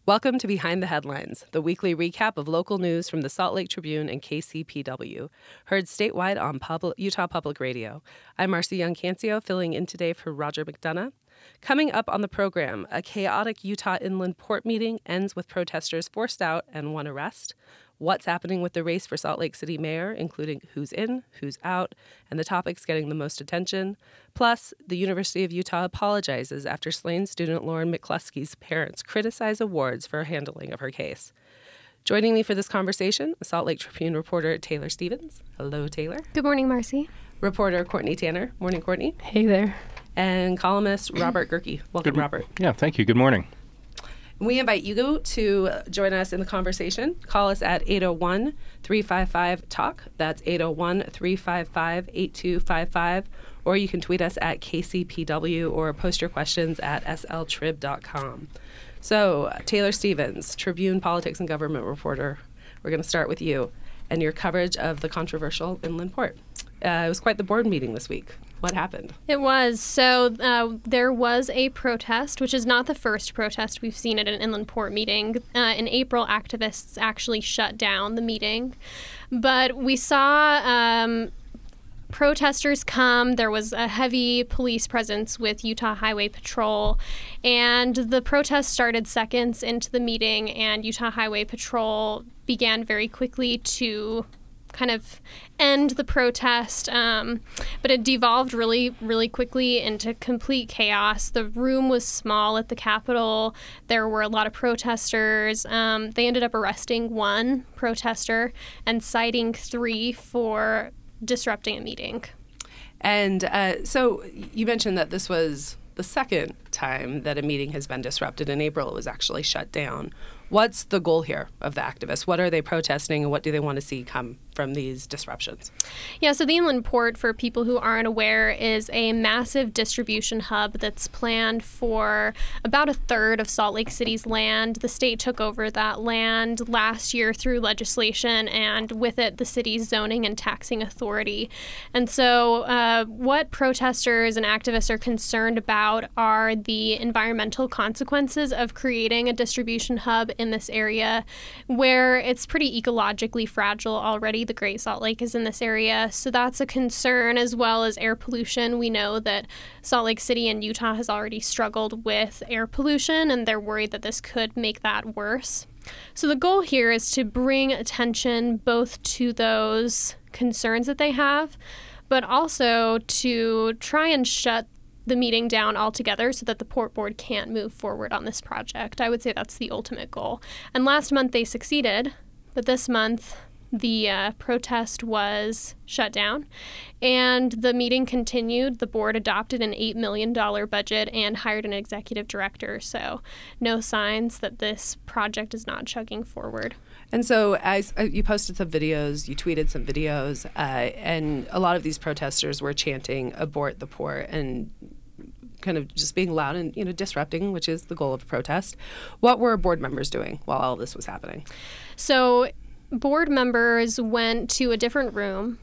Welcome to Behind the Headlines, the weekly recap of local news from the Salt Lake Tribune and KCPW, heard statewide on Utah Public Radio. I'm Marcy Young-Cancio, filling in today for Roger McDonough. Coming up on the program, a chaotic Utah Inland Port meeting ends with protesters forced out and one arrest. What's happening with the race for Salt Lake City mayor, including who's in, who's out, and the topics getting the most attention. Plus, the University of Utah apologizes after slain student Lauren McCluskey's parents criticize awards for handling of her case. Joining me for this conversation, Salt Lake Tribune reporter Taylor Stevens. Hello, Taylor. Good morning, Marcy. Reporter Courtney Tanner. Morning, Courtney. Hey there. And columnist Robert Gerke. Welcome, Robert. Yeah, thank you. Good morning. We invite you to join us in the conversation. Call us at 801-355-TALK. That's 801-355-8255. Or you can tweet us at KCPW or post your questions at sltrib.com. So, Taylor Stevens, Tribune politics and government reporter. We're going to start with you and your coverage of the controversial Inland Port. It was quite the board meeting this week. What happened? It was. So there was a protest, which is not the first protest we've seen at an Inland Port meeting. In April, activists actually shut down the meeting. But we saw protesters come. There was a heavy police presence with Utah Highway Patrol. And the protest started seconds into the meeting, and Utah Highway Patrol began very quickly to kind of end the protest, but it devolved really, really quickly into complete chaos. The room was small at the Capitol. There were a lot of protesters. They ended up arresting one protester and citing 3 for disrupting a meeting. And so you mentioned that this was the second time that a meeting has been disrupted. In April, it was actually shut down. What's the goal here of the activists? What are they protesting, and what do they want to see come from these disruptions? Yeah, so the Inland Port, for people who aren't aware, is a massive distribution hub that's planned for about a third of Salt Lake City's land. The state took over that land last year through legislation, and with it, the city's zoning and taxing authority. And so what protesters and activists are concerned about are the environmental consequences of creating a distribution hub in this area where it's pretty ecologically fragile already. The Great Salt Lake is in this area, so that's a concern, as well as air pollution. We know that Salt Lake City and Utah has already struggled with air pollution, and they're worried that this could make that worse. So the goal here is to bring attention both to those concerns that they have, but also to try and shut the meeting down altogether so that the Port Board can't move forward on this project. I would say that's the ultimate goal. And last month they succeeded, but this month the protest was shut down and the meeting continued. The board adopted an $8 million budget and hired an executive director. So no signs that this project is not chugging forward. And so as you posted some videos, you tweeted some videos, and a lot of these protesters were chanting "abort the port" and kind of just being loud and, disrupting, which is the goal of a protest. What were board members doing while all this was happening? So board members went to a different room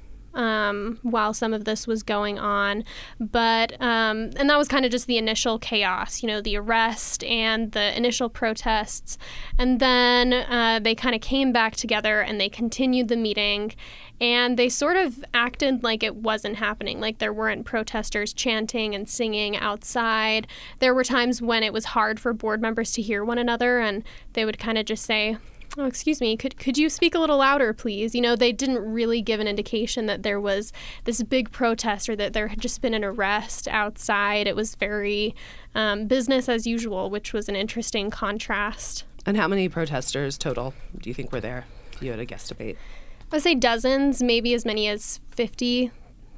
while some of this was going on. But, and that was kind of just the initial chaos, the arrest and the initial protests. And then they kind of came back together and they continued the meeting. And they sort of acted like it wasn't happening, like there weren't protesters chanting and singing outside. There were times when it was hard for board members to hear one another, and they would kind of just say, "Oh, excuse me, could you speak a little louder, please?" They didn't really give an indication that there was this big protest or that there had just been an arrest outside. It was very business as usual, which was an interesting contrast. And how many protesters total do you think were there, if you had a guesstimate? I would say dozens, maybe as many as 50,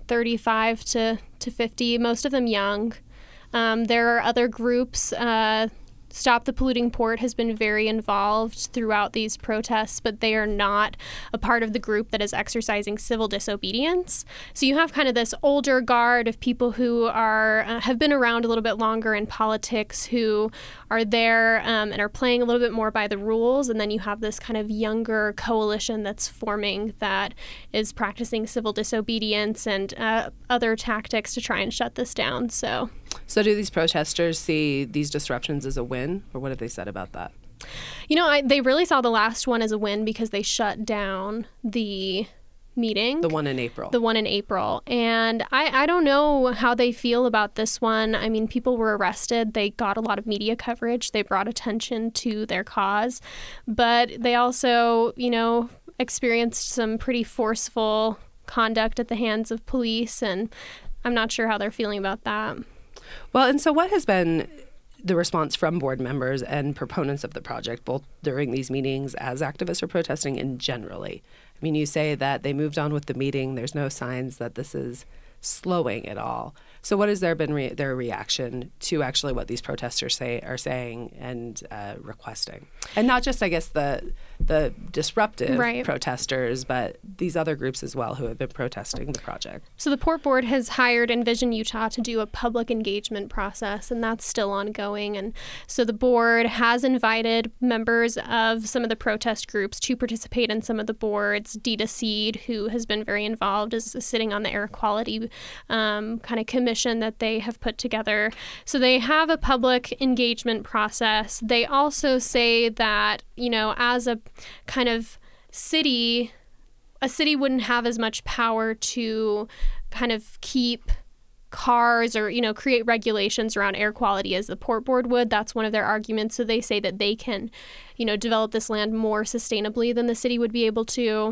35 to 50, most of them young. There are other groups. Stop the Polluting Port has been very involved throughout these protests, but they are not a part of the group that is exercising civil disobedience. So you have kind of this older guard of people who are have been around a little bit longer in politics, who are there and are playing a little bit more by the rules. And then you have this kind of younger coalition that's forming that is practicing civil disobedience and other tactics to try and shut this down. So do these protesters see these disruptions as a win, or what have they said about that? They really saw the last one as a win because they shut down the meeting. The one in April. And I don't know how they feel about this one. I mean, people were arrested. They got a lot of media coverage. They brought attention to their cause. But they also, experienced some pretty forceful conduct at the hands of police. And I'm not sure how they're feeling about that. Well, and so what has been the response from board members and proponents of the project, both during these meetings as activists are protesting and generally? I mean, you say that they moved on with the meeting. There's no signs that this is slowing at all. So what has there been their reaction to actually what these protesters are saying and requesting? And not just, I guess, the disruptive protesters, but these other groups as well who have been protesting the project. So the Port Board has hired Envision Utah to do a public engagement process, and that's still ongoing. And so the board has invited members of some of the protest groups to participate in some of the boards. Dita Seed, who has been very involved, is sitting on the air quality kind of commission that they have put together. So they have a public engagement process. They also say that, as a kind of city, a city wouldn't have as much power to kind of keep cars or, create regulations around air quality as the Port Board would. That's one of their arguments. So they say that they can, develop this land more sustainably than the city would be able to.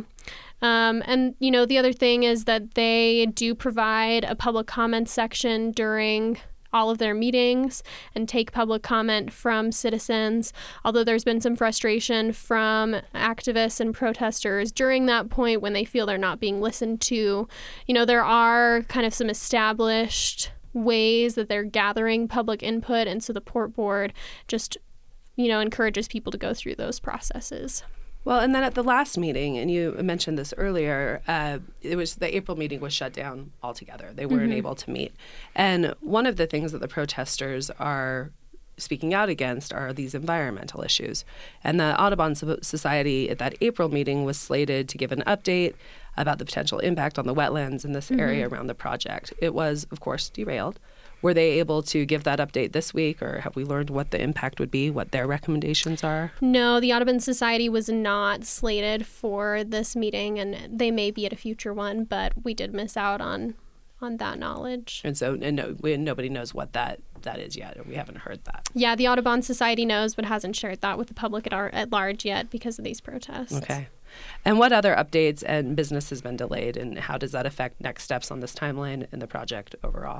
And the other thing is that they do provide a public comment section during all of their meetings and take public comment from citizens, although there's been some frustration from activists and protesters during that point when they feel they're not being listened to. There are kind of some established ways that they're gathering public input, and so the Port Board just, encourages people to go through those processes. Well, and then at the last meeting, and you mentioned this earlier, the April meeting was shut down altogether. They weren't able to meet. And one of the things that the protesters are speaking out against are these environmental issues. And the Audubon Society at that April meeting was slated to give an update about the potential impact on the wetlands in this area around the project. It was, of course, derailed. Were they able to give that update this week, or have we learned what the impact would be, what their recommendations are? No, the Audubon Society was not slated for this meeting, and they may be at a future one, but we did miss out on that knowledge. And so nobody knows what that is yet, or we haven't heard that. Yeah, the Audubon Society knows, but hasn't shared that with the public at large yet because of these protests. Okay. And what other updates and business has been delayed, and how does that affect next steps on this timeline and the project overall?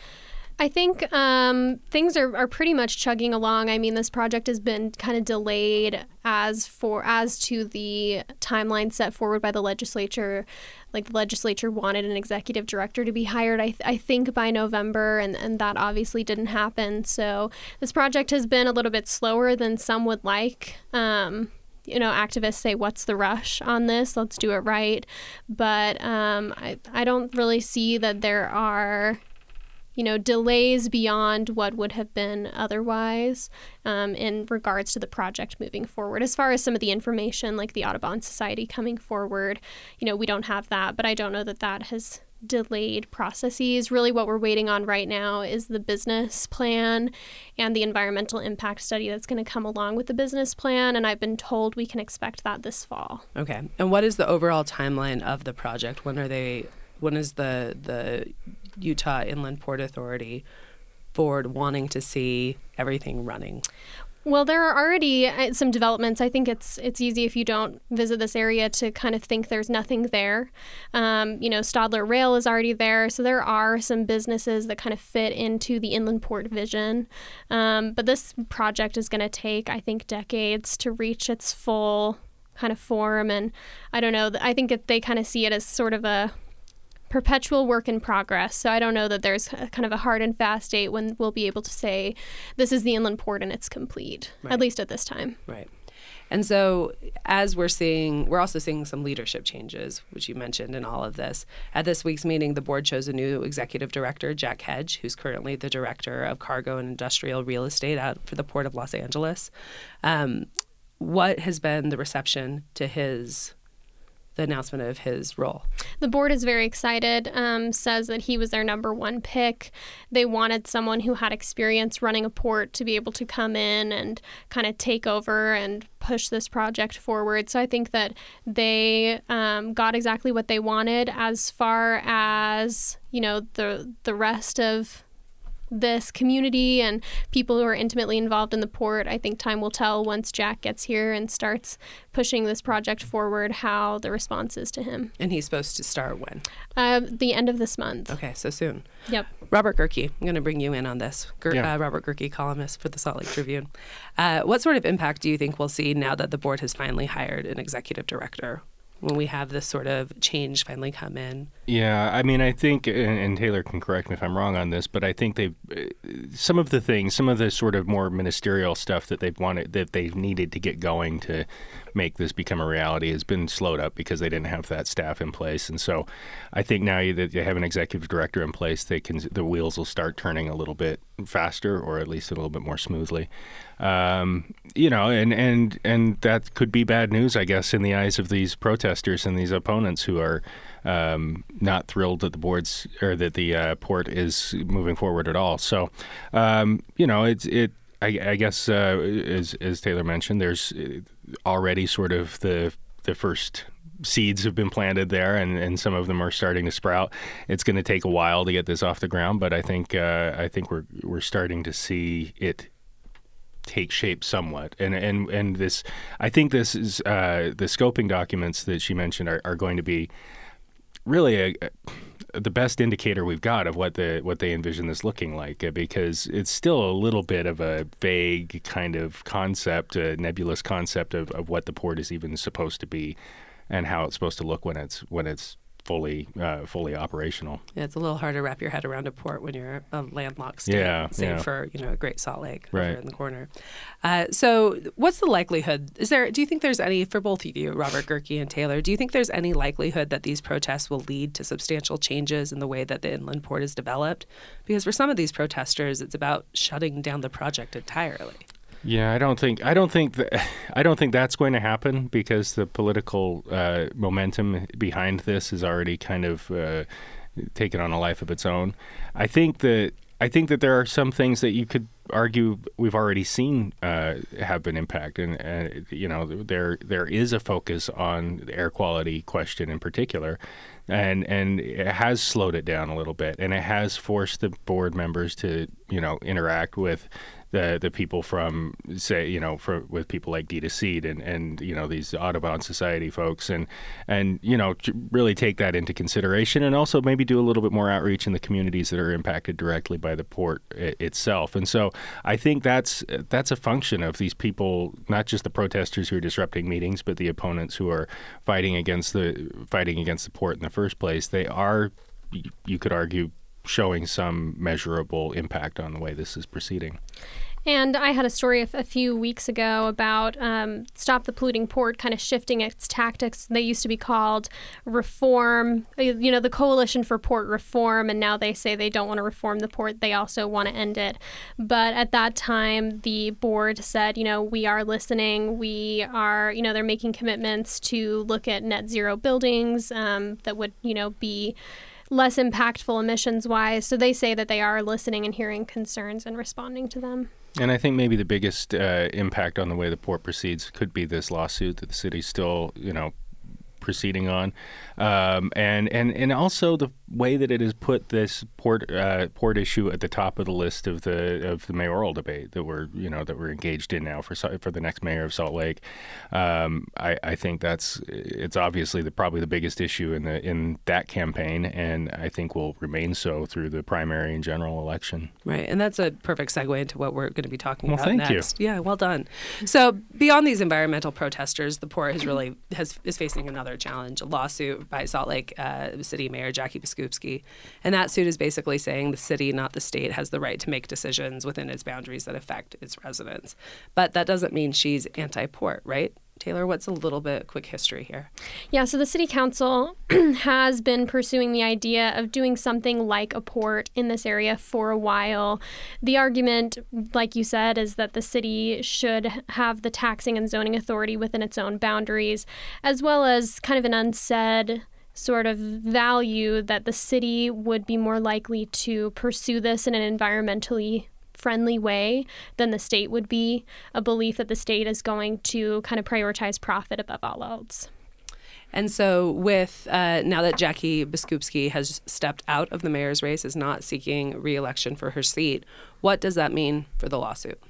I think things are pretty much chugging along. I mean, this project has been kind of delayed as to the timeline set forward by the legislature. Like, the legislature wanted an executive director to be hired, I think, by November, and that obviously didn't happen. So this project has been a little bit slower than some would like. Activists say, what's the rush on this? Let's do it right. But I don't really see that there are delays beyond what would have been otherwise in regards to the project moving forward. As far as some of the information, like the Audubon Society coming forward, we don't have that, but I don't know that has delayed processes. Really what we're waiting on right now is the business plan and the environmental impact study that's going to come along with the business plan, and I've been told we can expect that this fall. Okay. And what is the overall timeline of the project? When is the Utah Inland Port Authority board wanting to see everything running? Well, there are already some developments. I think it's easy if you don't visit this area to kind of think there's nothing there. Stadler Rail is already there, so there are some businesses that kind of fit into the inland port vision. But this project is going to take, I think, decades to reach its full kind of form. And I don't know, I think they kind of see it as sort of a perpetual work in progress. So I don't know that there's kind of a hard and fast date when we'll be able to say this is the inland port and it's complete, at least at this time. Right. And so as we're also seeing some leadership changes, which you mentioned in all of this. At this week's meeting, the board chose a new executive director, Jack Hedge, who's currently the director of cargo and industrial real estate out for the Port of Los Angeles. What has been the reception to the announcement of his role? The board is very excited, says that he was their number one pick. They wanted someone who had experience running a port to be able to come in and kind of take over and push this project forward. So I think that they got exactly what they wanted. As far as, the rest of this community and people who are intimately involved in the port, I think time will tell once Jack gets here and starts pushing this project forward how the response is to him. And he's supposed to start when? The end of this month. Okay, so soon. Yep. Robert Gehrke, I'm going to bring you in on this. Robert Gehrke, columnist for the Salt Lake Tribune. What sort of impact do you think we'll see now that the board has finally hired an executive director, when we have this sort of change finally come in? Yeah, I mean, I think, and Taylor can correct me if I'm wrong on this, but I think some of the sort of more ministerial stuff that they've needed to get going to make this become a reality has been slowed up because they didn't have that staff in place. And so I think now that they have an executive director in place, the wheels will start turning a little bit faster, or at least a little bit more smoothly. And that could be bad news, I guess, in the eyes of these protesters and these opponents who are not thrilled that the port is moving forward at all. So, I guess as Taylor mentioned, there's already sort of the first seeds have been planted there, and some of them are starting to sprout. It's going to take a while to get this off the ground, but I think we're starting to see it take shape somewhat. And this, I think this is the scoping documents that she mentioned are going to be really the best indicator we've got of what they envision this looking like, because it's still a little bit of a vague kind of concept, a nebulous concept of what the port is even supposed to be and how it's supposed to look when it's fully operational. Yeah, it's a little hard to wrap your head around a port when you're a landlocked state, save for Great Salt Lake over in the corner. So, what's the likelihood? Do you think there's any, for both of you, Robert Gehrke and Taylor? Do you think there's any likelihood that these protests will lead to substantial changes in the way that the inland port is developed? Because for some of these protesters, it's about shutting down the project entirely. Yeah, I don't think that's going to happen, because the political momentum behind this is already kind of taken on a life of its own. I think that there are some things that you could argue we've already seen have been impacted, and there is a focus on the air quality question in particular, and it has slowed it down a little bit, and it has forced the board members to interact with the people from, say, with people like Dita Seed and these Audubon Society folks, and really take that into consideration, and also maybe do a little bit more outreach in the communities that are impacted directly by the port itself. And so I think that's a function of these people, not just the protesters who are disrupting meetings, but the opponents who are fighting against the port in the first place. They are, you could argue, showing some measurable impact on the way this is proceeding. And I had a story a few weeks ago about Stop the Polluting Port kind of shifting its tactics. They used to be called Reform, the Coalition for Port Reform, and now they say they don't want to reform the port. They also want to end it. But at that time, the board said, we are listening. We are, they're making commitments to look at net zero buildings that would, be less impactful emissions-wise. So they say that they are listening and hearing concerns and responding to them. And I think maybe the biggest impact on the way the port proceeds could be this lawsuit that the city's still, proceeding on, and also the way that it has put this port issue at the top of the list of the mayoral debate that we're engaged in now for the next mayor of Salt Lake. I think it's obviously probably the biggest issue in that campaign, and I think will remain so through the primary and general election. Right, and that's a perfect segue into what we're going to be talking about next. Thank you. Yeah, well done. So beyond these environmental protesters, the port is facing another challenge, a lawsuit by Salt Lake City Mayor Jackie Biskupski. And that suit is basically saying the city, not the state, has the right to make decisions within its boundaries that affect its residents. But that doesn't mean she's anti-port, right? Taylor, what's a little bit quick history here? Yeah, so the city council has been pursuing the idea of doing something like a port in this area for a while. The argument, like you said, is that the city should have the taxing and zoning authority within its own boundaries, as well as kind of an unsaid sort of value that the city would be more likely to pursue this in an environmentally friendly way than the state would be, a belief that the state is going to kind of prioritize profit above all else. And so with now that Jackie Biskupski has stepped out of the mayor's race, is not seeking re-election for her seat, what does that mean for the lawsuit?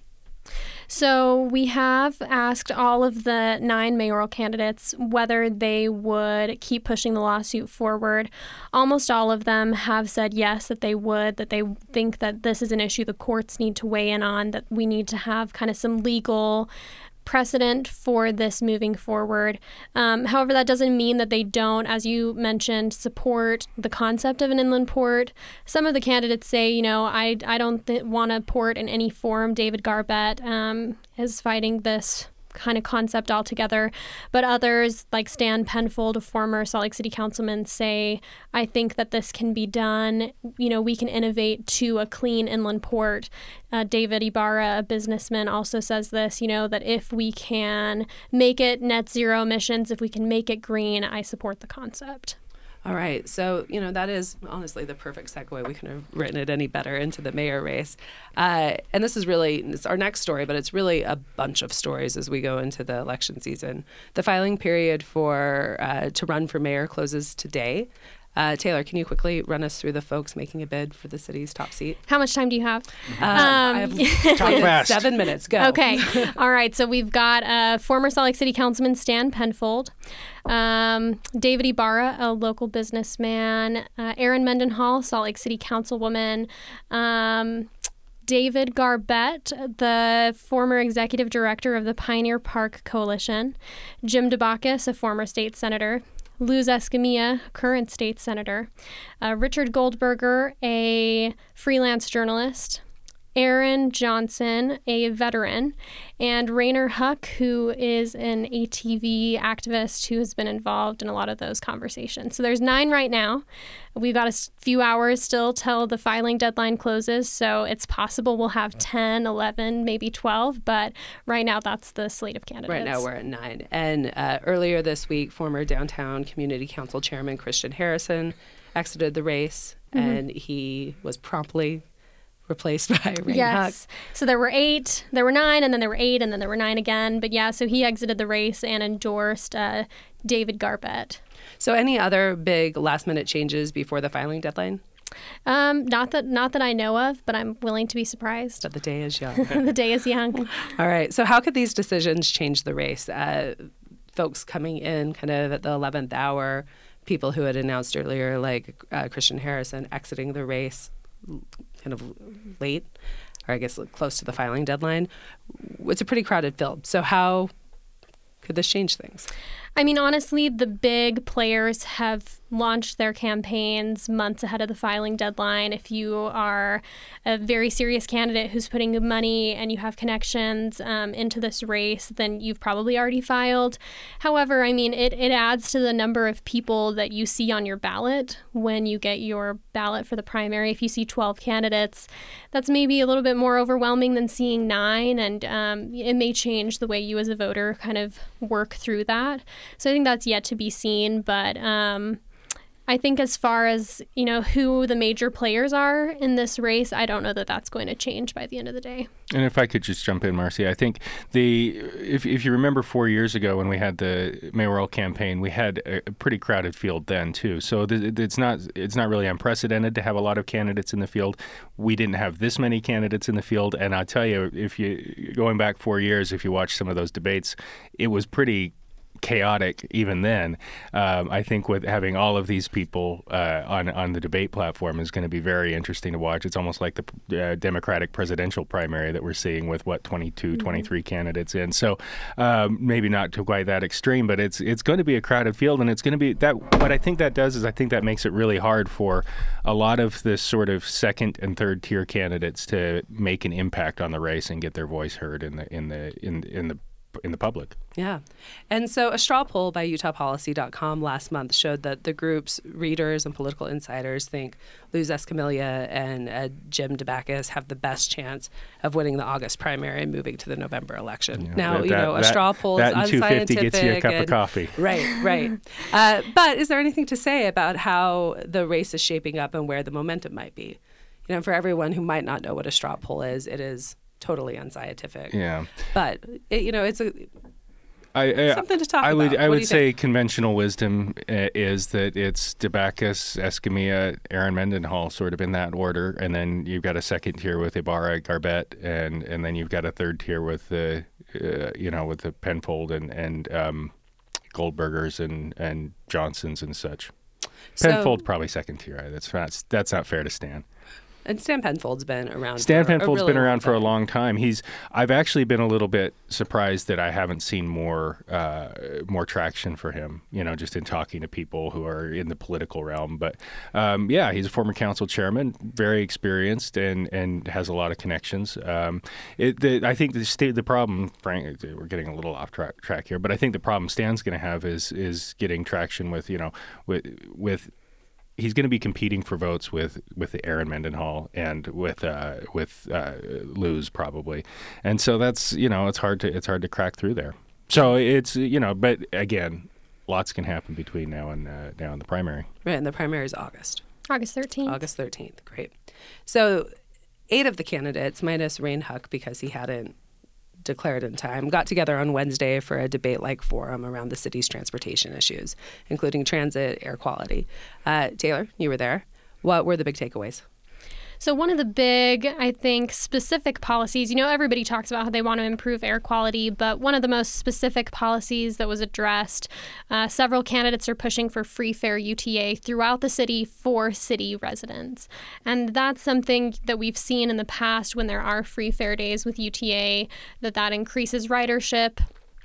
So we have asked all of the 9 mayoral candidates whether they would keep pushing the lawsuit forward. Almost all of them have said yes, that they would, that they think that this is an issue the courts need to weigh in on, that we need to have kind of some legal precedent for this moving forward. However, that doesn't mean that they don't, as you mentioned, support the concept of an inland port. Some of the candidates say, I don't want a port in any form. David Garbett is fighting this kind of concept altogether. But others, like Stan Penfold, a former Salt Lake City councilman, say, I think that this can be done. We can innovate to a clean inland port. David Ibarra, a businessman, also says this, that if we can make it net zero emissions, if we can make it green, I support the concept. All right. So, that is honestly the perfect segue. We couldn't have written it any better into the mayor race. And this is it's our next story, but it's really a bunch of stories as we go into the election season. The filing period to run for mayor closes today. Taylor, can you quickly run us through the folks making a bid for the city's top seat? How much time do you have? I have 7 minutes. Go. Okay. All right. So we've got former Salt Lake City councilman Stan Penfold, David Ibarra, a local businessman, Erin Mendenhall, Salt Lake City councilwoman, David Garbett, the former executive director of the Pioneer Park Coalition, Jim DeBacchus, a former state senator, Luz Escamilla, current state senator, Richard Goldberger, a freelance journalist, Aaron Johnson, a veteran, and Rainer Huck, who is an ATV activist who has been involved in a lot of those conversations. So there's 9 right now. We've got a few hours still till the filing deadline closes, so it's possible we'll have 10, 11, maybe 12, but right now that's the slate of candidates. Right now we're at 9. And earlier this week, former Downtown Community Council Chairman Christian Harrison exited the race, and he was promptly replaced by Rainer Huck. So there were 8, there were 9, and then there were 8, and then there were 9 again. But yeah, so he exited the race and endorsed David Garbett. So any other big last-minute changes before the filing deadline? Not that I know of, but I'm willing to be surprised. But the day is young. The day is young. All right. So how could these decisions change the race? Folks coming in kind of at the 11th hour, people who had announced earlier, like Christian Harrison, exiting the race kind of late, or I guess close to the filing deadline. It's a pretty crowded field. So how could this change things? I mean, honestly, the big players have launched their campaigns months ahead of the filing deadline. If you are a very serious candidate who's putting money and you have connections into this race, then you've probably already filed. However, I mean, it adds to the number of people that you see on your ballot when you get your ballot for the primary. If you see 12 candidates, that's maybe a little bit more overwhelming than seeing 9, and it may change the way you as a voter kind of work through that. So I think that's yet to be seen, but I think as far as, who the major players are in this race, I don't know that that's going to change by the end of the day. And if I could just jump in, Marcy, I think if you remember 4 years ago when we had the mayoral campaign, we had a pretty crowded field then too. So it's not really unprecedented to have a lot of candidates in the field. We didn't have this many candidates in the field, and I'll tell you, going back 4 years, if you watch some of those debates, it was pretty chaotic even then. I think with having all of these people on the debate platform is going to be very interesting to watch. It's almost like the Democratic presidential primary that we're seeing with 22, 23 candidates in. So maybe not to quite that extreme, but it's going to be a crowded field, and it's going to be that. What I think that does is I think that makes it really hard for a lot of this sort of second and third tier candidates to make an impact on the race and get their voice heard in the in the public. Yeah. And so a straw poll by UtahPolicy.com last month showed that the group's readers and political insiders think Luz Escamilla and Jim Debackus have the best chance of winning the August primary and moving to the November election. Yeah, now, a straw poll is that and unscientific. 250 gets you a cup of coffee. Right. But is there anything to say about how the race is shaping up and where the momentum might be? For everyone who might not know what a straw poll is, it is totally unscientific. Yeah. But, it's something to talk about. What I do would you say think? conventional wisdom is that it's Debackus, Escamilla, Aaron Mendenhall, sort of in that order, and then you've got a second tier with Ibarra, Garbett, and then you've got a third tier with the with the Penfold and Goldbergers and Johnsons and such. Penfold probably second tier. That's not fair to Stan. And Stan Penfold's been around. Stan for Penfold's a really been around for a time. long time. I've actually been a little bit surprised that I haven't seen more traction for him. Just in talking to people who are in the political realm. But he's a former council chairman, very experienced, and has a lot of connections. I think the problem, frankly, we're getting a little off track here, but I think the problem Stan's going to have is getting traction with he's going to be competing for votes with Aaron Mendenhall and with Luz probably, and so that's it's hard to crack through there. So it's but again, lots can happen between now and the primary. Right, and the primary is August 13th. August 13th. Great. So 8 of the candidates, minus Rain Huck because he hadn't declared in time, got together on Wednesday for a debate-like forum around the city's transportation issues, including transit, air quality. Taylor, you were there. What were the big takeaways? So one of the big, I think, specific policies, everybody talks about how they want to improve air quality, but one of the most specific policies that was addressed, several candidates are pushing for free fare UTA throughout the city for city residents. And that's something that we've seen in the past when there are free fare days with UTA, that increases ridership.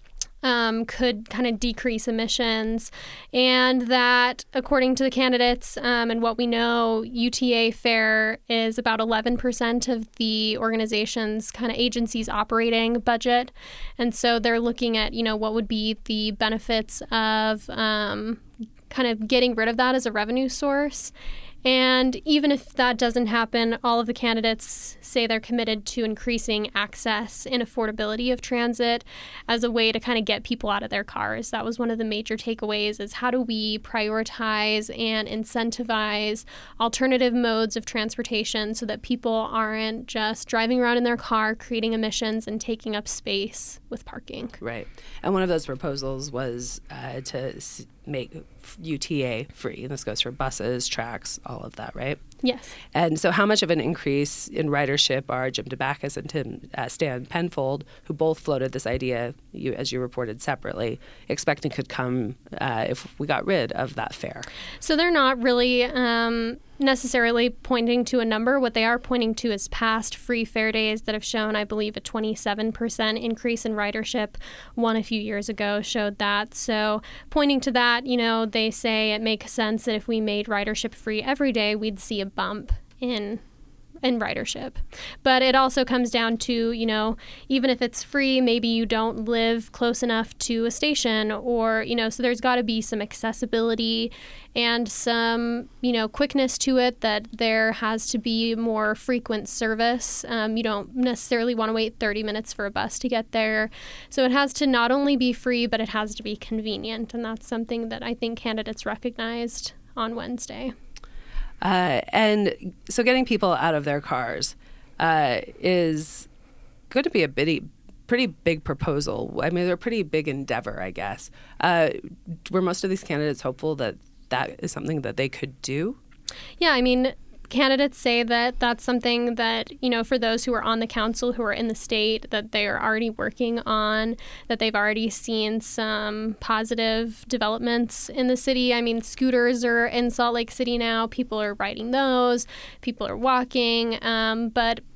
Could kind of decrease emissions, and that, according to the candidates and what we know, UTA fare is about 11% of the organization's kind of agency's operating budget. And so they're looking at, what would be the benefits of kind of getting rid of that as a revenue source. And even if that doesn't happen, all of the candidates say they're committed to increasing access and affordability of transit as a way to kind of get people out of their cars. That was one of the major takeaways, is how do we prioritize and incentivize alternative modes of transportation so that people aren't just driving around in their car, creating emissions and taking up space with parking. Right. And one of those proposals was to make UTA free. And this goes for buses, tracks, all of that, right? Yes. And so how much of an increase in ridership are Jim Debackus and Stan Penfold, who both floated this idea, as you reported separately, expecting could come if we got rid of that fare? So they're not really necessarily pointing to a number. What they are pointing to is past free fare days that have shown, I believe, a 27% increase in ridership. One a few years ago showed that. So pointing to that, they say it makes sense that if we made ridership free every day, we'd see a bump in ridership. But it also comes down to, even if it's free, maybe you don't live close enough to a station, or, so there's got to be some accessibility and some, quickness to it, that there has to be more frequent service. You don't necessarily want to wait 30 minutes for a bus to get there. So it has to not only be free, but it has to be convenient. And that's something that I think candidates recognized on Wednesday. And so getting people out of their cars is going to be a pretty big proposal. I mean, they're a pretty big endeavor, I guess. Were most of these candidates hopeful that that is something that they could do? Yeah, I mean, candidates say that that's something that, for those who are on the council, who are in the state, that they are already working on, that they've already seen some positive developments in the city. I mean, scooters are in Salt Lake City now. People are riding those. People are walking. But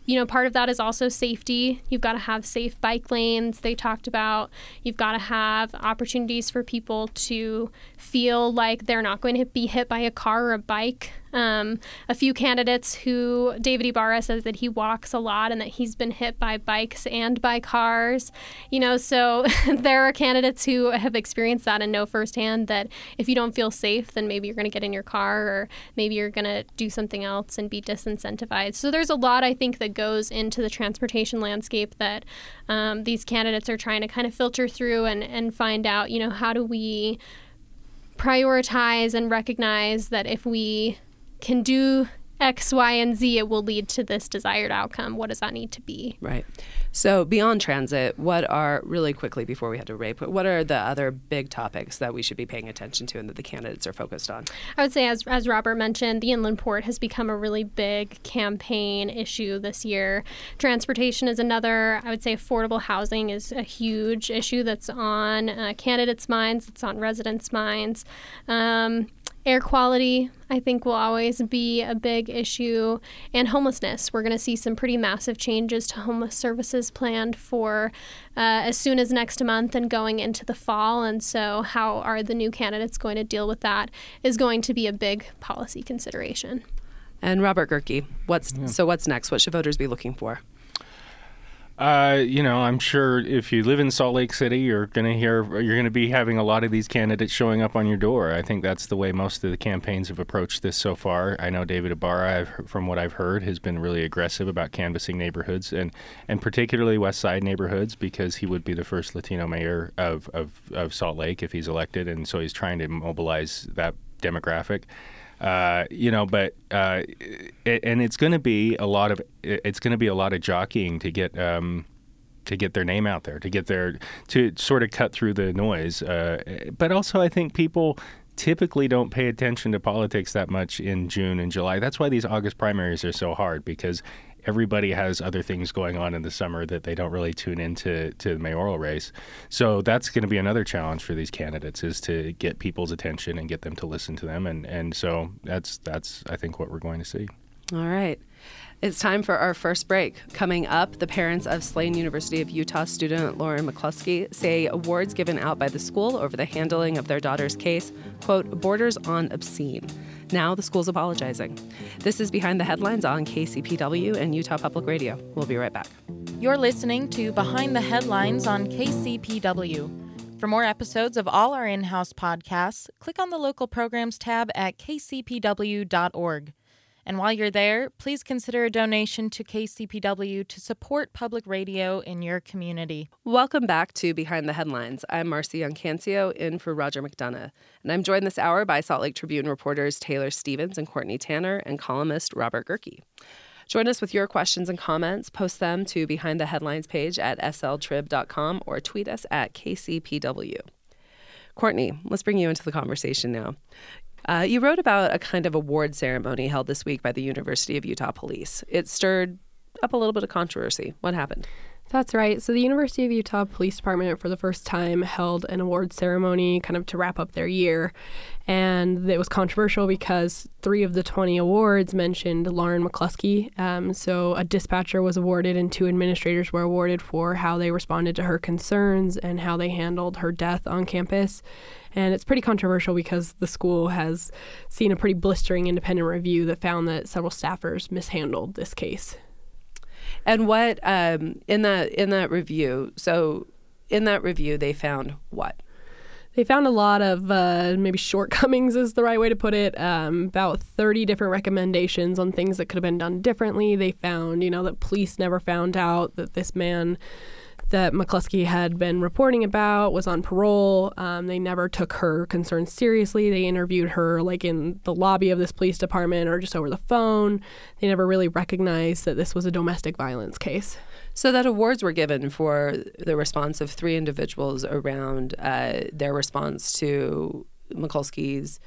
part of that is also safety. You've got to have safe bike lanes. They talked about you've got to have opportunities for people to feel like they're not going to be hit by a car or a bike. A few candidates who David Ibarra says that he walks a lot and that he's been hit by bikes and by cars, so there are candidates who have experienced that and know firsthand that if you don't feel safe, then maybe you're going to get in your car or maybe you're going to do something else and be disincentivized. So there's a lot, I think, that goes into the transportation landscape that these candidates are trying to kind of filter through and find out, how do we prioritize and recognize that if we can do X, Y, and Z, it will lead to this desired outcome. What does that need to be? Right. So beyond transit, really quickly before we head to rape, what are the other big topics that we should be paying attention to and that the candidates are focused on? I would say, as Robert mentioned, the inland port has become a really big campaign issue this year. Transportation is another. I would say affordable housing is a huge issue that's on candidates' minds, it's on residents' minds. Air quality, I think, will always be a big issue. And homelessness. We're going to see some pretty massive changes to homeless services planned for as soon as next month and going into the fall. And so how are the new candidates going to deal with that is going to be a big policy consideration. And Robert Gehrke, what's next? What should voters be looking for? I'm sure if you live in Salt Lake City, you're going to be having a lot of these candidates showing up on your door. I think that's the way most of the campaigns have approached this so far. I know David Ibarra, from what I've heard, has been really aggressive about canvassing neighborhoods and particularly West Side neighborhoods because he would be the first Latino mayor of Salt Lake if he's elected. And so he's trying to mobilize that demographic. And it's going to be a lot of jockeying to get their name out there, to sort of cut through the noise. But also, I think people typically don't pay attention to politics that much in June and July. That's why these August primaries are so hard because everybody has other things going on in the summer that they don't really tune into the mayoral race. So that's going to be another challenge for these candidates is to get people's attention and get them to listen to them. And so that's I think what we're going to see. All right. It's time for our first break. Coming up, the parents of slain University of Utah student Lauren McCluskey say awards given out by the school over the handling of their daughter's case, quote, borders on obscene. Now the school's apologizing. This is Behind the Headlines on KCPW and Utah Public Radio. We'll be right back. You're listening to Behind the Headlines on KCPW. For more episodes of all our in-house podcasts, click on the Local Programs tab at kcpw.org. And while you're there, please consider a donation to KCPW to support public radio in your community. Welcome back to Behind the Headlines. I'm Marcy Young-Cancio in for Roger McDonough. And I'm joined this hour by Salt Lake Tribune reporters Taylor Stevens and Courtney Tanner and columnist Robert Gehrke. Join us with your questions and comments. Post them to Behind the Headlines page at sltrib.com or tweet us at KCPW. Courtney, let's bring you into the conversation now. You wrote about a kind of award ceremony held this week by the University of Utah Police. It stirred up a little bit of controversy. What happened? That's right. So the University of Utah Police Department for the first time held an award ceremony kind of to wrap up their year. And it was controversial because 3 of the 20 awards mentioned Lauren McCluskey. So a dispatcher was awarded and 2 administrators were awarded for how they responded to her concerns and how they handled her death on campus. And it's pretty controversial because the school has seen a pretty blistering independent review that found that several staffers mishandled this case. And what in that review? So in that review, they found what? They found a lot of maybe shortcomings is the right way to put it. About 30 different recommendations on things that could have been done differently. They found, that police never found out that this man that McCluskey had been reporting about was on parole. They never took her concerns seriously. They interviewed her like in the lobby of this police department or just over the phone. They never really recognized that this was a domestic violence case. So that awards were given for the response of 3 individuals around their response to McCluskey's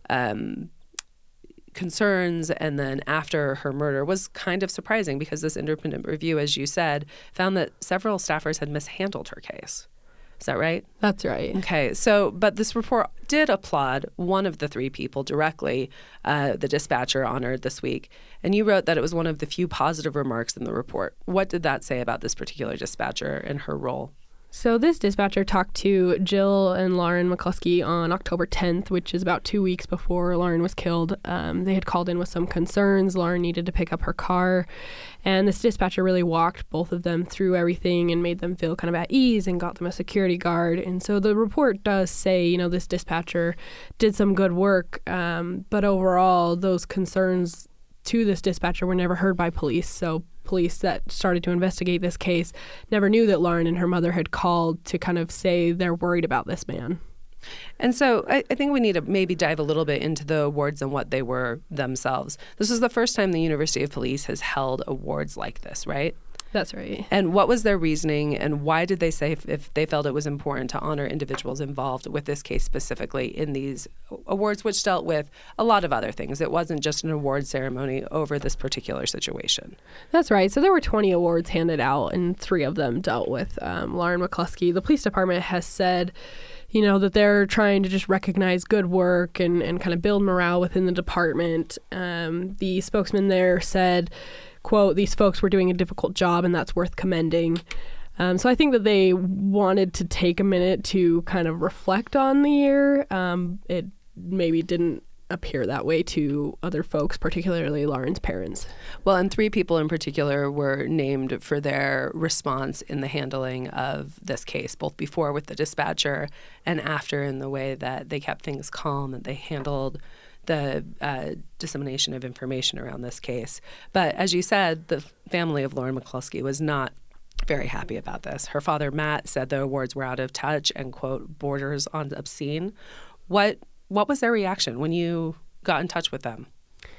concerns and then after her murder was kind of surprising because this independent review, as you said, found that several staffers had mishandled her case. Is that right? That's right. Okay. So, but this report did applaud one of the three people directly, the dispatcher honored this week. And you wrote that it was one of the few positive remarks in the report. What did that say about this particular dispatcher and her role? So this dispatcher talked to Jill and Lauren McCluskey on October 10th, which is about 2 weeks before Lauren was killed. They had called in with some concerns. Lauren needed to pick up her car. And this dispatcher really walked both of them through everything and made them feel kind of at ease and got them a security guard. And so the report does say, this dispatcher did some good work. But overall, those concerns to this dispatcher were never heard by police. So police that started to investigate this case never knew that Lauren and her mother had called to kind of say they're worried about this man. And so I think we need to maybe dive a little bit into the awards and what they were themselves. This is the first time the University of Police has held awards like this, right? That's right. And what was their reasoning, and why did they say if they felt it was important to honor individuals involved with this case specifically in these awards, which dealt with a lot of other things? It wasn't just an award ceremony over this particular situation. That's right. So there were 20 awards handed out, and 3 of them dealt with Lauren McCluskey. The police department has said, that they're trying to just recognize good work and kind of build morale within the department. The spokesman there said, quote, "These folks were doing a difficult job and that's worth commending." So I think that they wanted to take a minute to kind of reflect on the year. It maybe didn't appear that way to other folks, particularly Lauren's parents. Well, and 3 people in particular were named for their response in the handling of this case, both before with the dispatcher and after, in the way that they kept things calm and they handled the dissemination of information around this case. But as you said, the family of Lauren McCluskey was not very happy about this. Her father, Matt, said the awards were out of touch and, quote, borders on obscene. What was their reaction when you got in touch with them?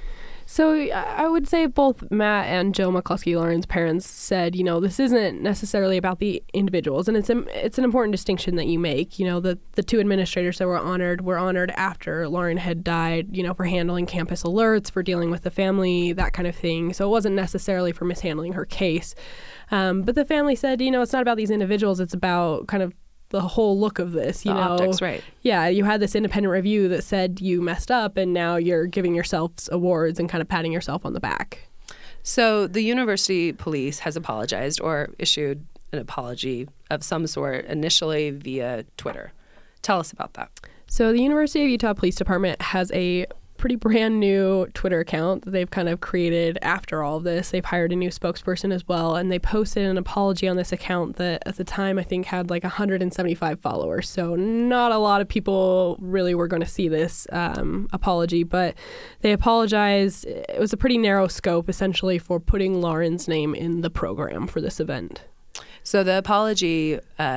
So I would say both Matt and Jill McCluskey, Lauren's parents, said, this isn't necessarily about the individuals. And it's an important distinction that you make. The 2 administrators that were honored after Lauren had died, for handling campus alerts, for dealing with the family, that kind of thing. So it wasn't necessarily for mishandling her case. But the family said, it's not about these individuals. It's about kind of the whole look of this, optics, right? Yeah, you had this independent review that said you messed up, and now you're giving yourselves awards and kind of patting yourself on the back. So the university police has apologized or issued an apology of some sort initially via Twitter. Tell us about that. So the University of Utah Police Department has a pretty brand new Twitter account that they've kind of created after all of this. They've hired a new spokesperson as well, and they posted an apology on this account that at the time I think had like 175 followers. So not a lot of people really were going to see this apology, but they apologized. It was a pretty narrow scope essentially for putting Lauren's name in the program for this event. So the apology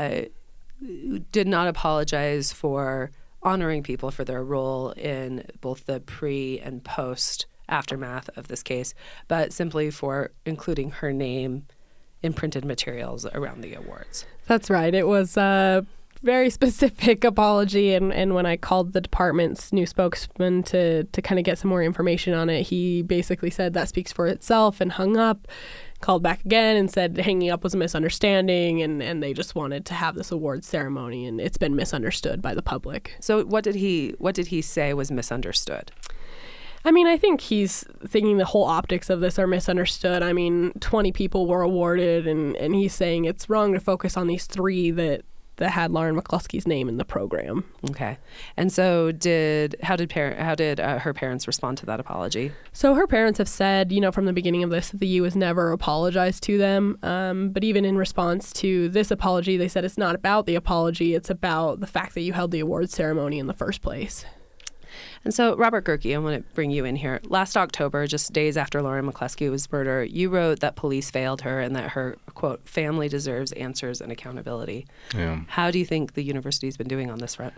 did not apologize for honoring people for their role in both the pre and post aftermath of this case, but simply for including her name in printed materials around the awards. That's right. It was a very specific apology, and when I called the department's new spokesman to kind of get some more information on it, he basically said that speaks for itself and hung up, called back again and said hanging up was a misunderstanding, and they just wanted to have this awards ceremony, and it's been misunderstood by the public. So what did he say was misunderstood? I mean, I think he's thinking the whole optics of this are misunderstood. I mean, 20 people were awarded, and he's saying it's wrong to focus on these 3 that had Lauren McCluskey's name in the program. Okay. And so how did her parents respond to that apology? So her parents have said, from the beginning of this, that the U has never apologized to them. But even in response to this apology, they said it's not about the apology. It's about the fact that you held the awards ceremony in the first place. And so, Robert Gehrke, I want to bring you in here. Last October, just days after Lauren McCluskey was murdered, you wrote that police failed her and that her, quote, family deserves answers and accountability. Yeah. How do you think the university's been doing on this front?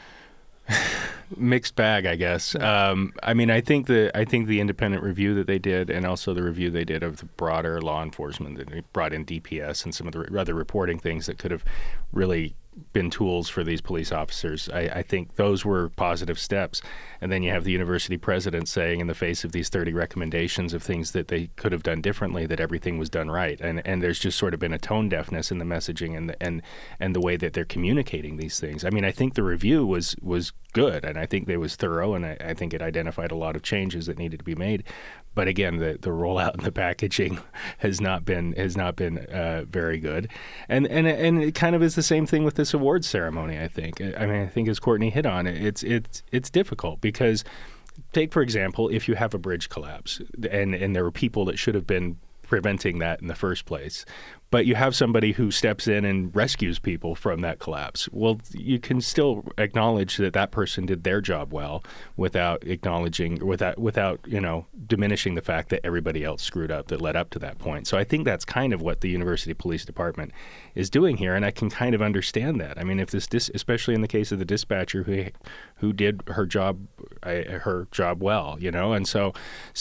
Mixed bag, I guess. I mean, I think the independent review that they did, and also the review they did of the broader law enforcement, that they brought in DPS and some of the other reporting things that could have really been tools for these police officers. I think those were positive steps. And then you have the university president saying in the face of these 30 recommendations of things that they could have done differently, that everything was done right. And there's just sort of been a tone deafness in the messaging and the way that they're communicating these things. I mean, I think the review was good, and I think it was thorough, and I think it identified a lot of changes that needed to be made. But again, the rollout and the packaging has not been very good, and it kind of is the same thing with this awards ceremony. I think. I mean, I think as Courtney hit on, it's difficult because, take for example, if you have a bridge collapse, and there were people that should have been preventing that in the first place, but you have somebody who steps in and rescues people from that collapse. Well, you can still acknowledge that person did their job well without acknowledging, without diminishing the fact that everybody else screwed up that led up to that point. So I think that's kind of what the University Police Department is doing here, and I can kind of understand that. I mean, if especially in the case of the dispatcher who did her job well, and so.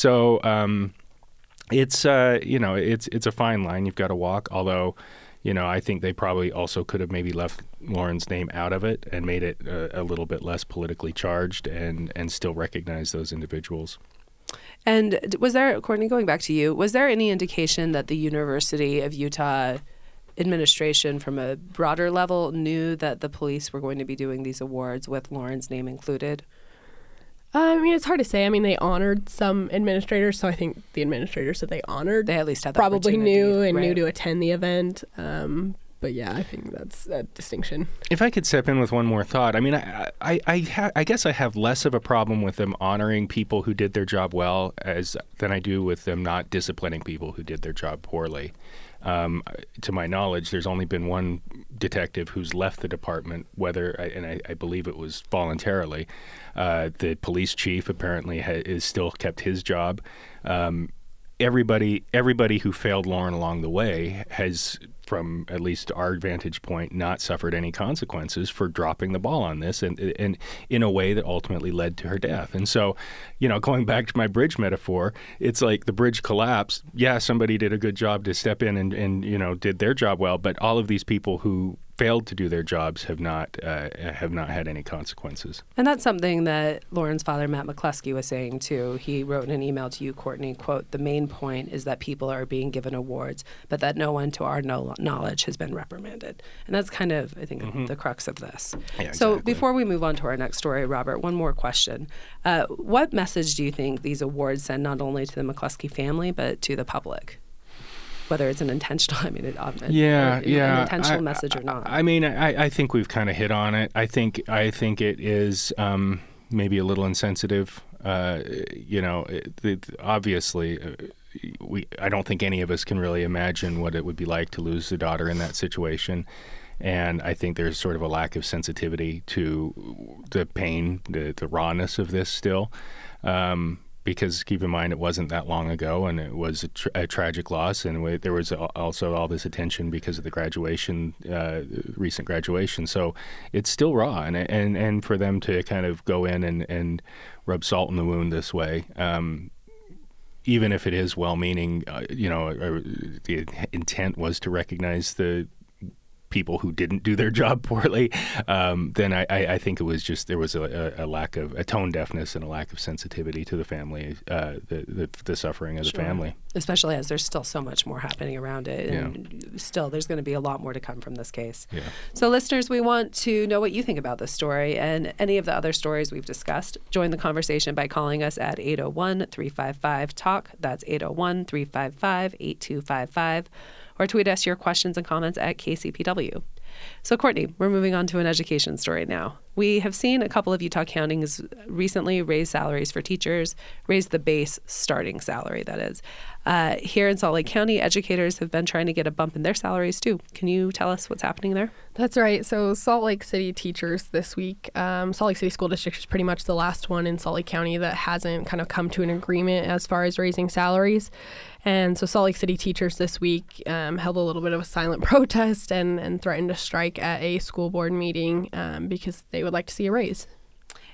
It's it's a fine line you've got to walk. Although, I think they probably also could have maybe left Lauren's name out of it and made it a little bit less politically charged and still recognize those individuals. And was there, Courtney, going back to you, was there any indication that the University of Utah administration from a broader level knew that the police were going to be doing these awards with Lauren's name included? I mean, it's hard to say. I mean, they honored some administrators, so I think the administrators that they honored, they at least had the probably knew and right. knew to attend the event. But yeah, I think that's a distinction. If I could step in with one more thought, I mean, I guess I have less of a problem with them honoring people who did their job well than I do with them not disciplining people who did their job poorly. To my knowledge, there's only been one detective who's left the department, I believe it was voluntarily. The police chief apparently is still kept his job. Everybody who failed Lauren along the way has, from at least our vantage point, not suffered any consequences for dropping the ball on this and in a way that ultimately led to her death. And so, going back to my bridge metaphor, it's like the bridge collapsed. Yeah, somebody did a good job to step in and did their job well, but all of these people who failed to do their jobs have not had any consequences. And that's something that Lauren's father, Matt McCluskey, was saying too. He wrote in an email to you, Courtney, quote, "The main point is that people are being given awards, but that no one to our knowledge has been reprimanded." And that's kind of, I think, the crux of this. Yeah, so exactly. Before we move on to our next story, Robert, one more question. What message do you think these awards send not only to the McCluskey family, but to the public? Whether it's an intentional, an intentional message or not. I mean, I think we've kind of hit on it. I think it is maybe a little insensitive. Obviously, I don't think any of us can really imagine what it would be like to lose a daughter in that situation. And I think there's sort of a lack of sensitivity to the pain, the rawness of this still. Because keep in mind, it wasn't that long ago, and it was a tragic loss, and there was also all this attention because of the graduation, recent graduation. So it's still raw, and for them to kind of go in and rub salt in the wound this way, even if it is well-meaning, the intent was to recognize the people who didn't do their job poorly, then I think it was just there was a lack of a tone deafness and a lack of sensitivity to the family, the suffering of the family. Especially as there's still so much more happening around it, and still there's going to be a lot more to come from this case. Yeah. So listeners, we want to know what you think about this story and any of the other stories we've discussed. Join the conversation by calling us at 801-355-TALK. That's 801-355-8255. Or tweet us your questions and comments at KCPW. So, Courtney, we're moving on to an education story now. We have seen a couple of Utah counties recently raise salaries for teachers, raise the base starting salary, that is. Here in Salt Lake County, educators have been trying to get a bump in their salaries, too. Can you tell us what's happening there? That's right. So Salt Lake City teachers this week, Salt Lake City School District is pretty much the last one in Salt Lake County that hasn't kind of come to an agreement as far as raising salaries. And so Salt Lake City teachers this week held a little bit of a silent protest and threatened to strike at a school board meeting because they would like to see a raise.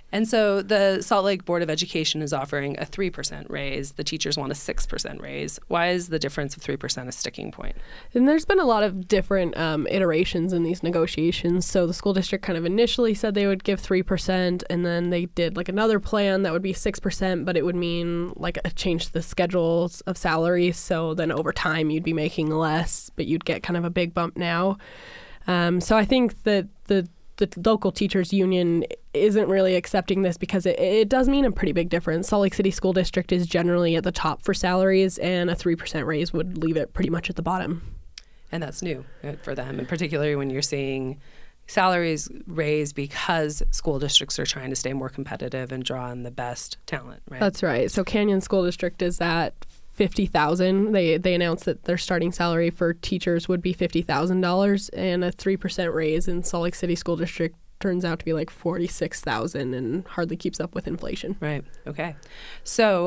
And so the Salt Lake Board of Education is offering a 3% raise. The teachers want a 6% raise. Why is the difference of 3% a sticking point? And there's been a lot of different iterations in these negotiations. So the school district kind of initially said they would give 3%, and then they did like another plan that would be 6%, but it would mean like a change to the schedules of salaries. So then over time you'd be making less, but you'd get kind of a big bump now. So I think that the local teachers union isn't really accepting this because it does mean a pretty big difference. Salt Lake City School District is generally at the top for salaries, and a 3% raise would leave it pretty much at the bottom. And that's new for them, and particularly when you're seeing salaries raised because school districts are trying to stay more competitive and draw in the best talent, right? That's right. So Canyon School District is at $50,000. They announced that their starting salary for teachers would be $50,000, and a 3% raise in Salt Lake City School District turns out to be like $46,000 and hardly keeps up with inflation. Right. Okay. So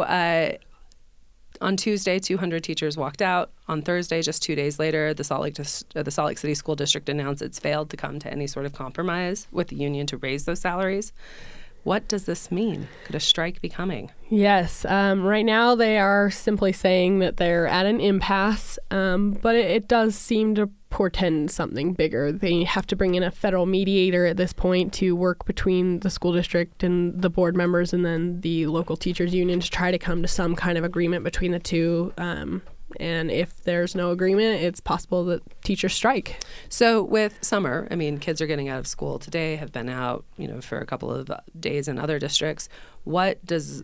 on Tuesday, 200 teachers walked out. On Thursday, just 2 days later, the Salt Lake City School District announced it's failed to come to any sort of compromise with the union to raise those salaries. What does this mean? Could a strike be coming? Yes. Right now they are simply saying that they're at an impasse, but it does seem to portend something bigger. They have to bring in a federal mediator at this point to work between the school district and the board members and then the local teachers union to try to come to some kind of agreement between the two. And if there's no agreement, it's possible that teachers strike. So with summer, I mean, kids are getting out of school today, have been out, for a couple of days in other districts. What does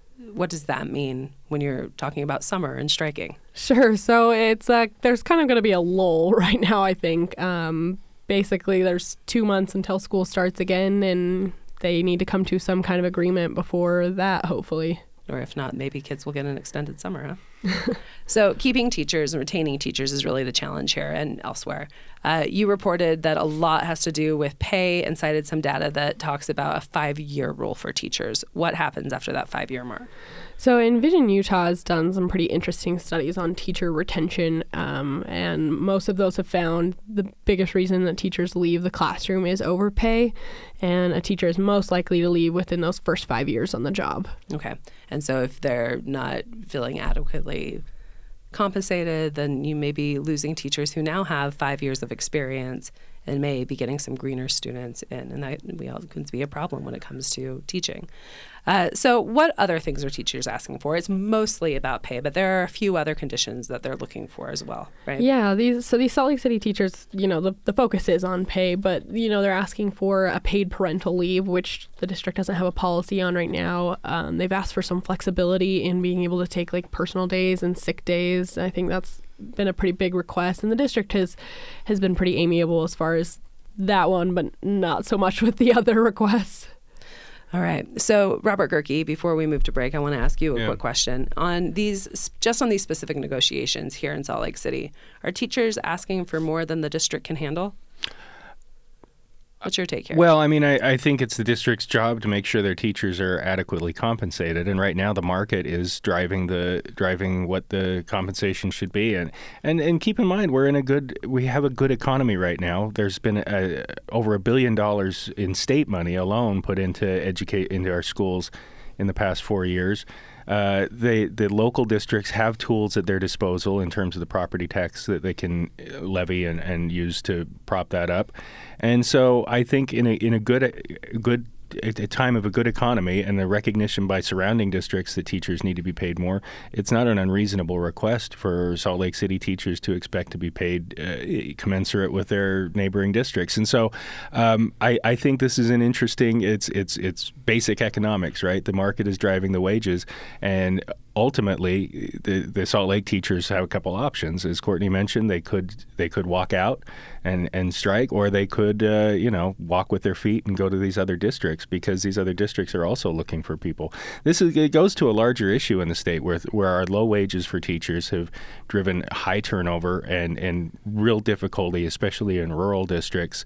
that mean when you're talking about summer and striking? Sure. So it's there's kind of going to be a lull right now, I think. Basically, there's 2 months until school starts again, and they need to come to some kind of agreement before that, hopefully. Or if not, maybe kids will get an extended summer, huh? So keeping teachers and retaining teachers is really the challenge here and elsewhere. You reported that a lot has to do with pay and cited some data that talks about a 5-year rule for teachers. What happens after that 5-year mark? So Envision Utah has done some pretty interesting studies on teacher retention, and most of those have found the biggest reason that teachers leave the classroom is overpay, and a teacher is most likely to leave within those first 5 years on the job. Okay. And so if they're not feeling adequately compensated, then you may be losing teachers who now have 5 years of experience and may be getting some greener students in, and that can be a problem when it comes to teaching. So what other things are teachers asking for? It's mostly about pay, but there are a few other conditions that they're looking for as well, right? Yeah, these Salt Lake City teachers, the focus is on pay, but, they're asking for a paid parental leave, which the district doesn't have a policy on right now. They've asked for some flexibility in being able to take like personal days and sick days. I think that's been a pretty big request, and the district has been pretty amiable as far as that one, but not so much with the other requests. All right. So, Robert Gehrke, before we move to break, I want to ask you a quick question. On these specific negotiations here in Salt Lake City, are teachers asking for more than the district can handle? What's your take here? Well, I mean, I think it's the district's job to make sure their teachers are adequately compensated, and right now the market is driving what the compensation should be. And keep in mind, we have a good economy right now. There's been over $1 billion in state money alone put into our schools in the past 4 years. The local districts have tools at their disposal in terms of the property tax that they can levy and use to prop that up. And so I think in a good a time of a good economy and the recognition by surrounding districts that teachers need to be paid more, it's not an unreasonable request for Salt Lake City teachers to expect to be paid commensurate with their neighboring districts. And so I think this is an interesting, it's basic economics, right? The market is driving the wages, and ultimately, the Salt Lake teachers have a couple options. As Courtney mentioned, they could walk out and strike, or they could walk with their feet and go to these other districts, because these other districts are also looking for people. It goes to a larger issue in the state where our low wages for teachers have driven high turnover and real difficulty, especially in rural districts,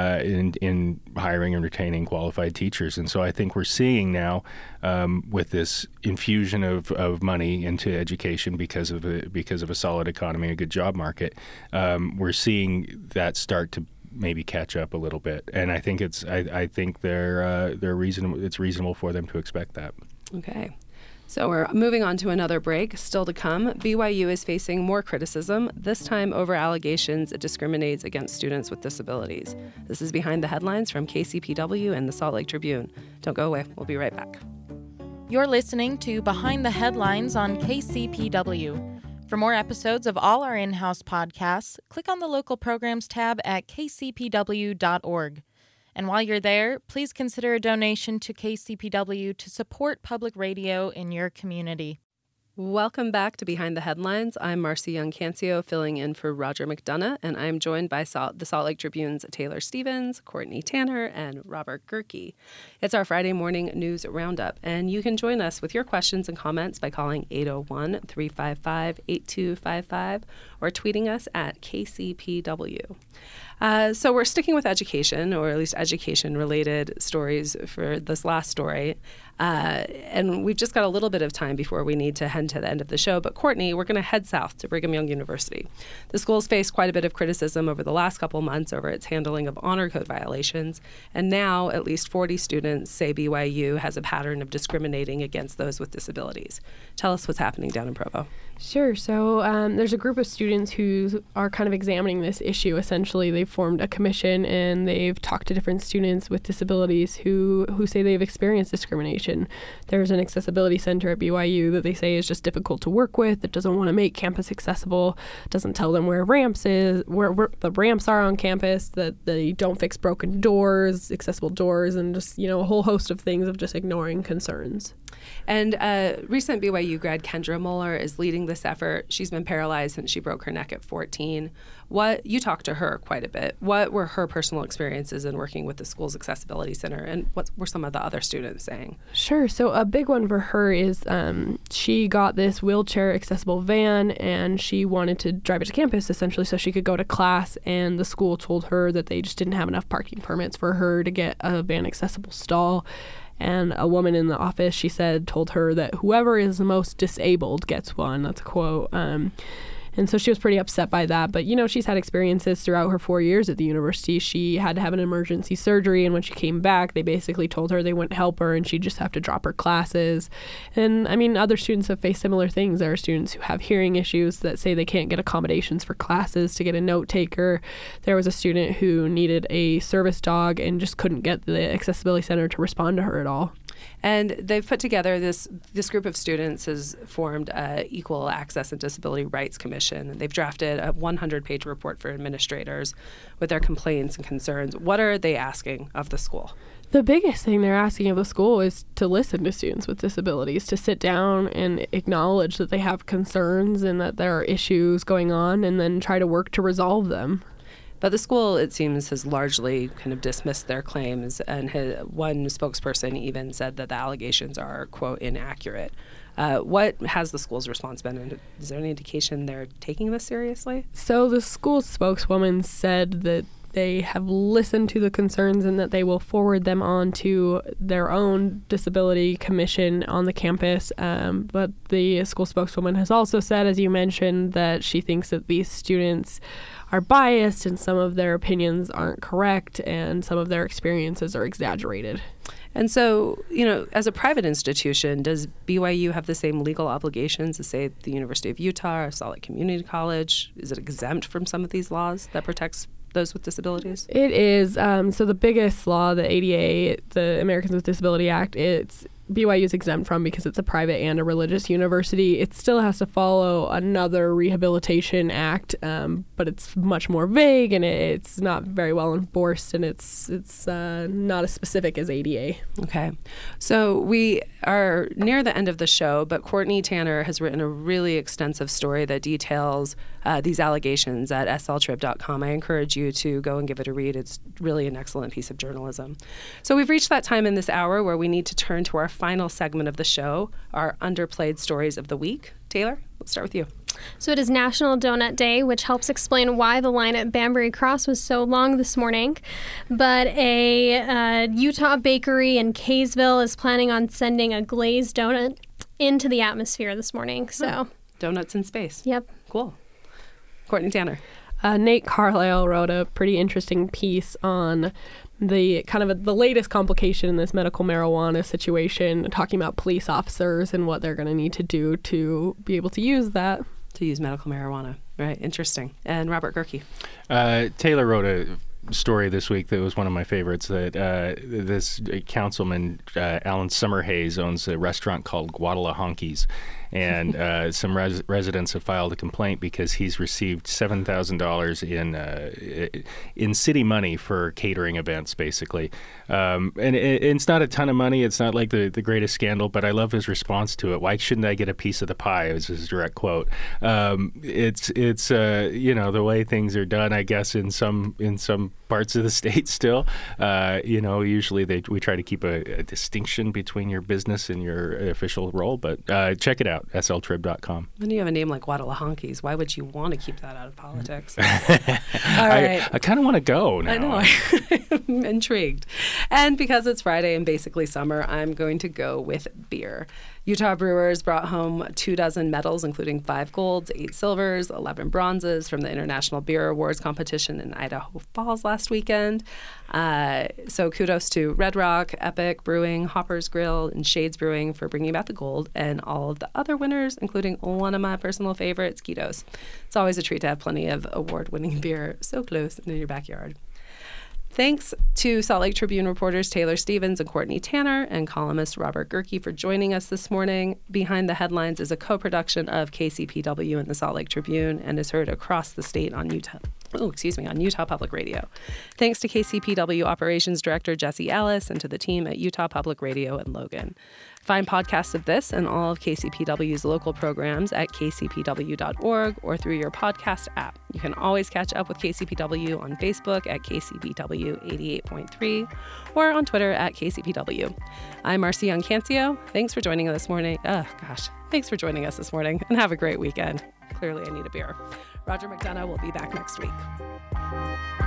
in hiring and retaining qualified teachers. And so I think we're seeing now with this infusion of money into education because of a solid economy, a good job market, we're seeing that start to maybe catch up a little bit. And I think I think they're reasonable. It's reasonable for them to expect that. Okay. So we're moving on to another break. Still to come, BYU is facing more criticism, this time over allegations it discriminates against students with disabilities. This is Behind the Headlines from KCPW and the Salt Lake Tribune. Don't go away. We'll be right back. You're listening to Behind the Headlines on KCPW. For more episodes of all our in-house podcasts, click on the local programs tab at kcpw.org. And while you're there, please consider a donation to KCPW to support public radio in your community. Welcome back to Behind the Headlines. I'm Marcy Young-Cancio, filling in for Roger McDonough, and I'm joined by the Salt Lake Tribune's Taylor Stevens, Courtney Tanner, and Robert Gerke. It's our Friday morning news roundup, and you can join us with your questions and comments by calling 801-355-8255 or tweeting us at KCPW. So we're sticking with education, or at least education-related stories for this last story. And we've just got a little bit of time before we need to head to the end of the show. But Courtney, we're going to head south to Brigham Young University. The school's faced quite a bit of criticism over the last couple months over its handling of honor code violations. And now at least 40 students say BYU has a pattern of discriminating against those with disabilities. Tell us what's happening down in Provo. Sure. So there's a group of students who are kind of examining this issue. Essentially, they've formed a commission and they've talked to different students with disabilities who say they've experienced discrimination. There's an accessibility center at BYU that they say is just difficult to work with, that doesn't want to make campus accessible, doesn't tell them where ramps is, where the ramps are on campus, that they don't fix broken doors, accessible doors, and just, a whole host of things of just ignoring concerns. And recent BYU grad Kendra Muller is leading this effort. She's been paralyzed since she broke her neck at 14. You talked to her quite a bit. What were her personal experiences in working with the school's accessibility center, and what were some of the other students saying? Sure. So a big one for her is she got this wheelchair accessible van, and she wanted to drive it to campus essentially so she could go to class, and the school told her that they just didn't have enough parking permits for her to get a van accessible stall. And a woman in the office, she said, told her that whoever is the most disabled gets one. That's a quote. And so she was pretty upset by that. But, she's had experiences throughout her 4 years at the university. She had to have an emergency surgery. And when she came back, they basically told her they wouldn't help her and she'd just have to drop her classes. And, other students have faced similar things. There are students who have hearing issues that say they can't get accommodations for classes to get a note taker. There was a student who needed a service dog and just couldn't get the accessibility center to respond to her at all. And they've put together this group of students has formed an Equal Access and Disability Rights Commission. They've drafted a 100-page report for administrators with their complaints and concerns. What are they asking of the school? The biggest thing they're asking of the school is to listen to students with disabilities, to sit down and acknowledge that they have concerns and that there are issues going on, and then try to work to resolve them. But the school, it seems, has largely kind of dismissed their claims, and one spokesperson even said that the allegations are, quote, inaccurate. What has the school's response been? And is there any indication they're taking this seriously? So the school's spokeswoman said that they have listened to the concerns and that they will forward them on to their own disability commission on the campus. But the school spokeswoman has also said, as you mentioned, that she thinks that these students are biased and some of their opinions aren't correct and some of their experiences are exaggerated. And so, as a private institution, does BYU have the same legal obligations as, say, the University of Utah or Salt Lake Community College? Is it exempt from some of these laws that protects those with disabilities? It is. So the biggest law, the ADA, the Americans with Disability Act, BYU is exempt from because it's a private and a religious university. It still has to follow another rehabilitation act, but it's much more vague and it's not very well enforced, and it's not as specific as ADA. Okay. So we are near the end of the show, but Courtney Tanner has written a really extensive story that details these allegations at sltrib.com. I encourage you to go and give it a read. It's really an excellent piece of journalism. So we've reached that time in this hour where we need to turn to our final segment of the show, our underplayed stories of the week. Taylor, let's start with you. So it is National Donut Day, which helps explain why the line at Banbury Cross was so long this morning. But a Utah bakery in Kaysville is planning on sending a glazed donut into the atmosphere this morning. So donuts in space. Yep. Cool. Courtney Tanner. Nate Carlisle wrote a pretty interesting piece on the the latest complication in this medical marijuana situation, talking about police officers and what they're going to need to do to be able to use that. To use medical marijuana. Right. Interesting. And Robert Gerke. Taylor wrote a story this week that was one of my favorites, that this councilman, Alan Summerhays, owns a restaurant called Guadalahonkies. And some residents have filed a complaint because he's received $7,000 in city money for catering events, basically. And it's not a ton of money. It's not like the greatest scandal, but I love his response to it. Why shouldn't I get a piece of the pie? Is his direct quote. It's the way things are done, I guess, in some parts of the state still. Usually we try to keep a distinction between your business and your official role, but check it out. sltrib.com. When you have a name like Guadalahonkies, why would you want to keep that out of politics? All right. I kind of want to go now. I know. I'm intrigued. And because it's Friday and basically summer, I'm going to go with beer. Utah brewers brought home 24 medals, including 5 golds, 8 silvers, 11 bronzes from the International Beer Awards competition in Idaho Falls last weekend. So kudos to Red Rock, Epic Brewing, Hopper's Grill, and Shades Brewing for bringing back the gold, and all of the other winners, including one of my personal favorites, Skitos. It's always a treat to have plenty of award-winning beer so close in your backyard. Thanks to Salt Lake Tribune reporters Taylor Stevens and Courtney Tanner and columnist Robert Gerke for joining us this morning. Behind the Headlines is a co-production of KCPW and the Salt Lake Tribune and is heard across the state on Utah Public Radio. Thanks to KCPW Operations Director Jesse Ellis and to the team at Utah Public Radio in Logan. Find podcasts of this and all of KCPW's local programs at kcpw.org or through your podcast app. You can always catch up with KCPW on Facebook at KCPW 88.3 or on Twitter at KCPW. I'm Marcy Young-Cancio. Thanks for joining us this morning. Thanks for joining us this morning, and have a great weekend. Clearly, I need a beer. Roger McDonough will be back next week.